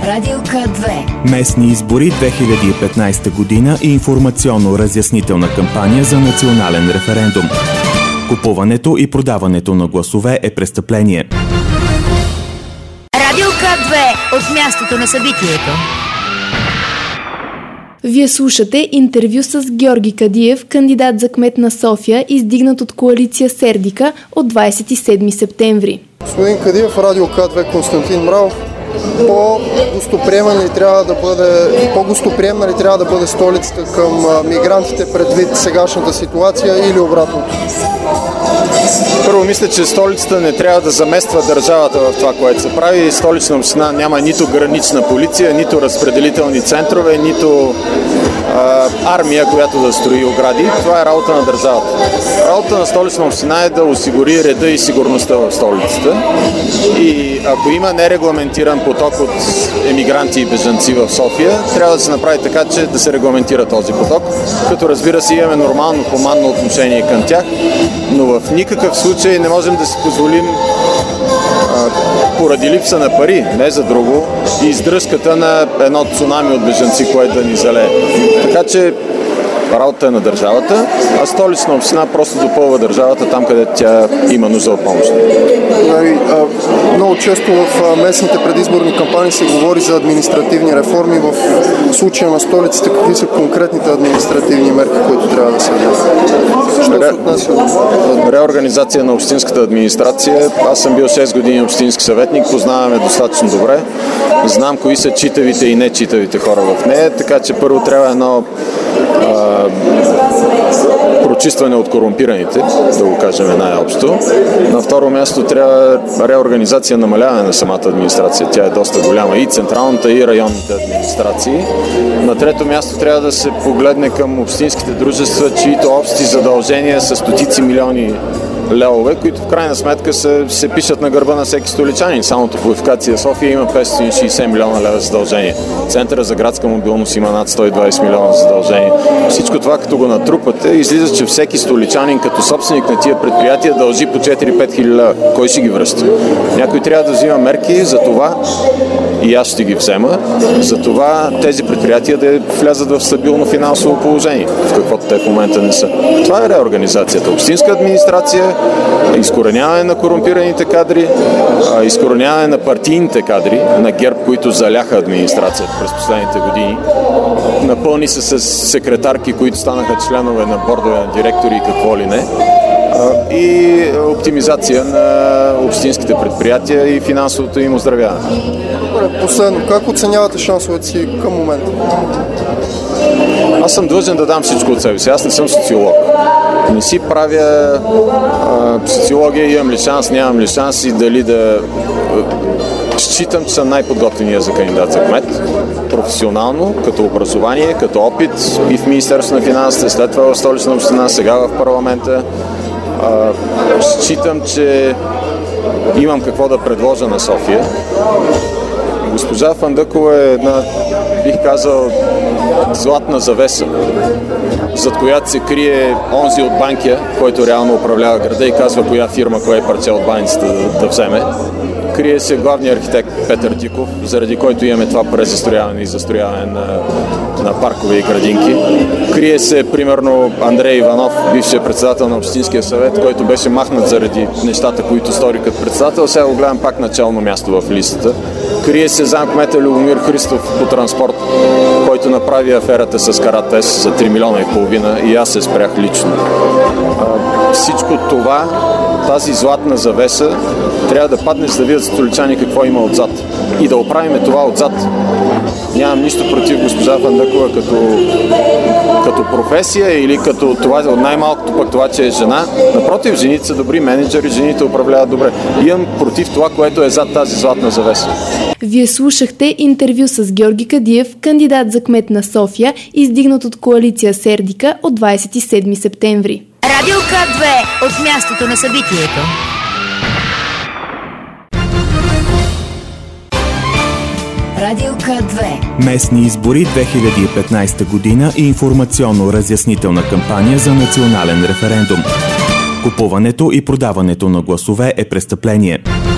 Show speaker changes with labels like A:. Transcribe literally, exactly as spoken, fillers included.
A: Радио К две.
B: Местни избори две хиляди и петнайсета година и информационно-разяснителна кампания за национален референдум. Купуването и продаването на гласове е престъпление.
A: Радио К две от мястото на събитието.
C: Вие слушате интервю с Георги Кадиев, кандидат за кмет на София, издигнат от коалиция Сердика от двайсет и седми септември.
D: Господин Кадиев, Радио К две, Константин Мрав. По-гостоприемна ли трябва да бъде, по-гостоприемна ли трябва да бъде столицата към мигрантите предвид сегашната ситуация или обратно?
E: Първо, мисля, че столицата не трябва да замества държавата в това, което се прави. Столична община няма нито гранична полиция, нито разпределителни центрове, нито а, армия, която да строи огради. Това е работа на държавата. Работа на столична община е да осигури реда и сигурността в столицата. И ако има нерегламентиран поток от емигранти и бежанци в София, трябва да се направи така, че да се регламентира този поток, като разбира се имаме нормално хуманно отношение към тях, но в никакъв случай не можем да си позволим а, поради липса на пари, не за друго, и издръжката на едно цунами от бежанци, което да ни залее. Така че работа е на държавата, а столична община просто допълва държавата там, където тя има нужда от помощ.
D: Много често в местните предизборни кампании се говори за административни реформи. В случая на столицата, какви са конкретните административни мерки, които трябва да се вземат?
E: Ре... Реорганизация на общинската администрация. Аз съм бил шест години общински съветник, познаваме достатъчно добре. Знам кои са читавите и нечитавите хора в нея, така че първо трябва едно а, прочистване от корумпираните, да го кажем най-общо. На второ място трябва реорганизация, намаляване на самата администрация. Тя е доста голяма, и централната, и районните администрации. На трето място трябва да се погледне към общинските дружества, чието общи задължения са стотици милиони левове, които в крайна сметка се, се пишат на гърба на всеки столичанин. Само Топлофикация София има петстотин и шейсет милиона лева задължения. Центъра за градска мобилност има над сто и двайсет милиона задължения. Всичко това, като го натрупате, излиза, че всеки столичанин като собственик на тия предприятия дължи по четири-пет хиляди лева. Кой ще ги връща? Някой трябва да взима мерки за това, и аз ще ги взема, за това тези предприятия да влязат в стабилно финансово положение, в каквото те в момента не са. Това е реорганизацията. Общинска администрация, изкореняване на корумпираните кадри, изкореняване на партийните кадри на ГЕРБ, които заляха администрацията през последните години. Напълни се с секретарки, които станаха членове на бордове на директори и какво ли не. И оптимизация на общинските предприятия и финансовото им оздравяване.
D: Последно, как оценявате шансовете си към момента?
E: Аз съм длъжен да дам всичко от себе си. Аз не съм социолог. Не си правя а, социология, имам ли шанс, нямам ли шанс и дали да... Считам, че съм най-подготвения за кандидат за кмет. Професионално, като образование, като опит и в Министерството на финансите, след това в Столична община, сега в парламента. А, считам, че имам какво да предложа на София. Госпожа Фандъкова е една, бих казал, златна завеса, зад която се крие онзи от Банкя, който реално управлява града и казва коя фирма, кое парче от баницата да, да вземе. Крие се главният архитект Петър Диков, заради който имаме това презастрояване и застрояване на, на паркове и градинки. Крие се, примерно, Андрей Иванов, бившият председател на Общинския съвет, който беше махнат заради нещата, които стори като председател. Сега го гледам пак начално място в листата. Крие се замкмета Любомир Христов по транспорт, който направи аферата с Каратес за три милиона и половина, и аз се спрях лично. Всичко това, тази златна завеса, трябва да падне, за да видят столичани какво има отзад. И да оправиме това отзад. Нямам нищо против госпожа Фандъкова като, като професия или като това, най-малкото пък това, че е жена. Напротив, жените са добри менеджери, жените управляват добре. Имам против това, което е зад тази златна завеса.
C: Вие слушахте интервю с Георги Кадиев, кандидат за кмет на София, издигнат от коалиция Сердика от двайсет и седми септември.
A: Радио К две от мястото на събитието. Радио К две.
B: Местни избори две хиляди и петнайсета година и информационно-разяснителна кампания за национален референдум. Купуването и продаването на гласове е престъпление.